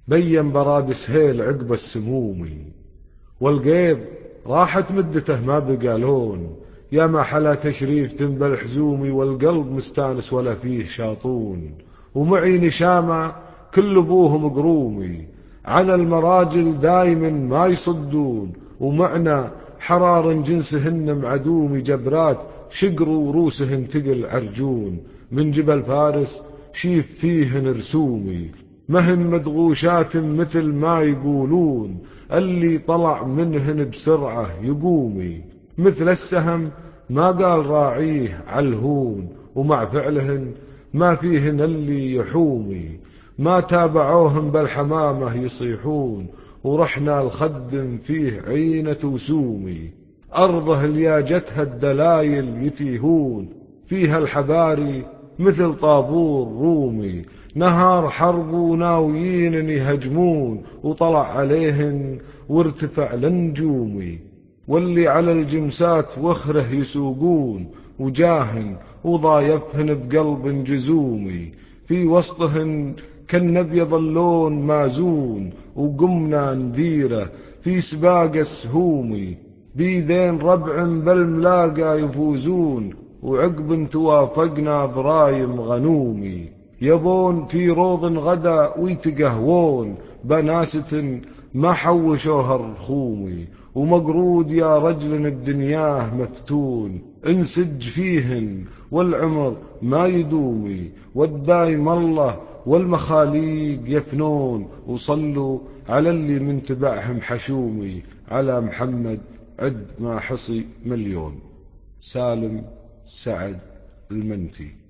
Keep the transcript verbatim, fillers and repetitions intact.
بين براد سهيل عقب السمومي، والقيض راحت مدته ما بقى لون، يا ما حلا تشريف تنبل حزومي، والقلب مستانس ولا فيه شاطون، ومعي نشامة كل ابوهم قرومي، على المراجل دايما ما يصدون، ومعنا حرار جنسهن معدومي، جبرات شقر وروسهن تقل عرجون، من جبل فارس شيف فيهن رسومي، مهن مدغوشات مثل ما يقولون، اللي طلع منهن بسرعة يقومي، مثل السهم ما قال راعيه عالهون، ومع فعلهن ما فيهن اللي يحومي، ما تابعوهم بالحمامة يصيحون، ورحنا الخدم فيه عينة وسومي، أرضه اللي جتها الدلايل يتيهون، فيها الحباري مثل طابور رومي، نهار حرب وناويين يهجمون، وطلع عليهن وارتفع لنجومي، واللي على الجمسات وخره يسوقون، وجاهن وضايفهن بقلب جزومي، في وسطهن كالنبيض اللون مازون، وقمنا نديره في سباق السهومي، بيدين ربع بالملاقى يفوزون، وعقب توافقنا برايم غنومي، يبون في روض غدا ويتقهوون، بناسة ما حوشوها الرخومي، ومقرود يا رجل بدنياه مفتون، انسج فيهن والعمر ما يدومي، والدايم الله والمخاليق يفنون، وصلوا على اللي من تبعهم حشومي، على محمد عد ما حصي مليون. سالم سعد المنتي.